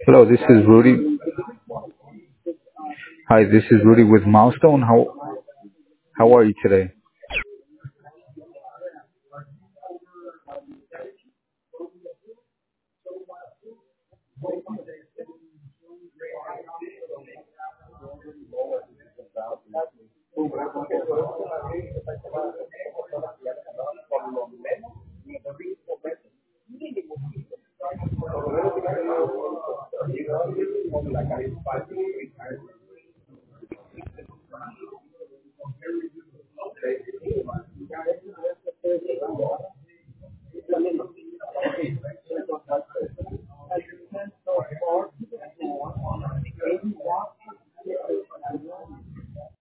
Hello, this is Rudy. Hi, this is Rudy with Milestone. How are you today?